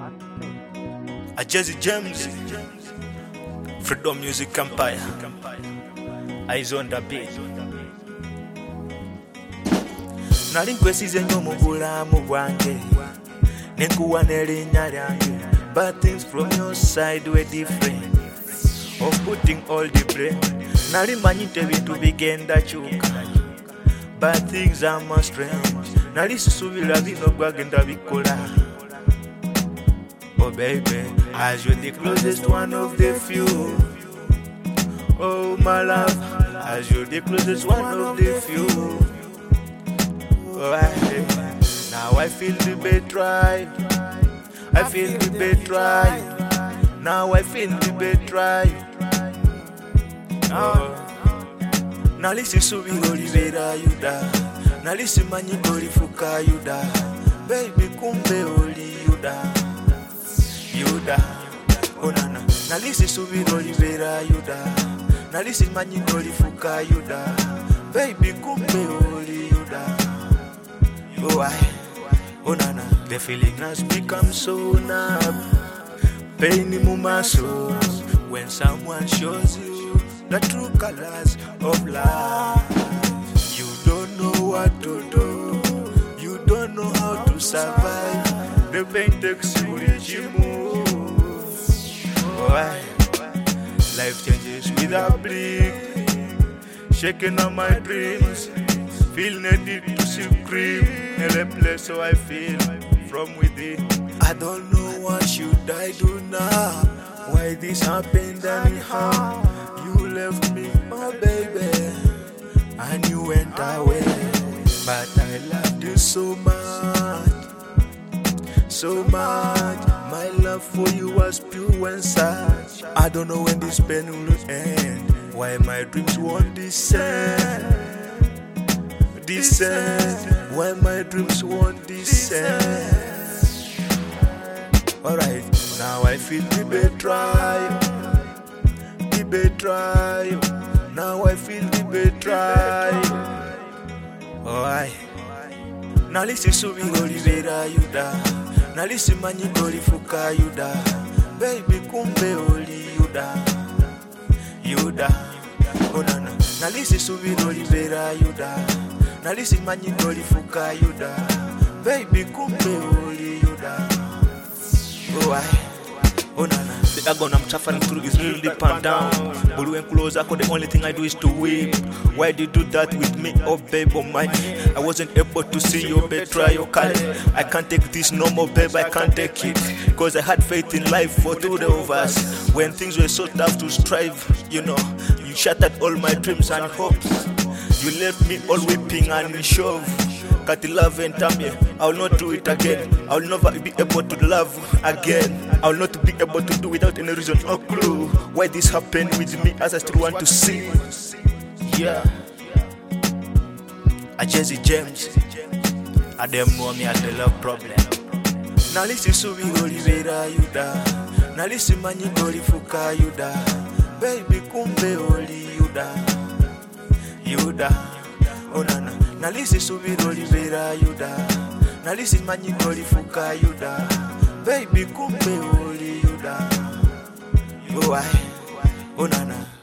A Jazzy James, Freedom Music Empire, Eyes on the beat. Nali nkwesize nnyo mu bulamu bwange nenkuwa n'erinnya lyange, but things from your side were different of putting all the blame. Nali manyi nti ebintu bigenda kyuka, but things are more strange. Nali sisuubira bino gwagenda bikola. Oh baby, as you're the closest one of the few. Oh my love, as you're the closest one of the few. Now I feel the betrayed. I feel the betrayed. Now I feel the betrayed. Nalisi subiro libera yuda. Nalisi manyi golifuka yuda. Baby kumbe oli yuda. Yuda, oh nana. Nalisi subiro libera yuda. Nalisi manyi golifuka yuda. Baby kumbe oli yuda. Oh I, oh nana. The feeling has become so numb, pain in my soul when someone shows you the true colors of love. You don't know what to do, you don't know how to survive. The pain takes you rich move. Oh I, life changes with a blink, shaking on my dreams. Feel needed to scream, helpless so I feel from within. I don't know what should I do now. Why this happened anyhow? You left me, oh baby, and you went away. But I loved you so much, so much. My love for you was pure and such. I don't know when this pain will end, why my dreams won't descend. Why my dreams won't descend. Alright, now I feel the betrayal, the betrayal. Now I feel the betrayal. Alright, nalisi subiro libera yuda. Nalisi manyi golifuka yuda. Baby kumbe oli yuda. Yuda, oh nana. Nalisi subiro libera yuda. Nalisi manyi golifuka yuda. Baby kumbe oli yuda. Oh I, oh nana. The agon I'm suffering through is really deep and down. But when close up, the only thing I do is to weep. Why did you do that with me, oh babe, oh my? I wasn't able to see your betrayal, Kale. I can't take this no more, babe, I can't take it. Cause I had faith in life for two of us. When things were so tough to strive, you know, you shattered all my dreams and hopes. You left me all weeping and shove. Got the love and tell me I will not do it again. I will never be able to love again. I will not be able to do without any reason or clue why this happened with me, as I still want to see. Yeah, a Jazzy James. I them know me as the love problem. Nalisi subiro libera yuda. Nalisi manyi golifuka yuda. Baby kumbe oli yuda. Yuda, oh nana. Nalisi subiro libera yuda. Nalisi manyi golifuka yuda. Baby kumbe oli yuda. Oh I, oh nana.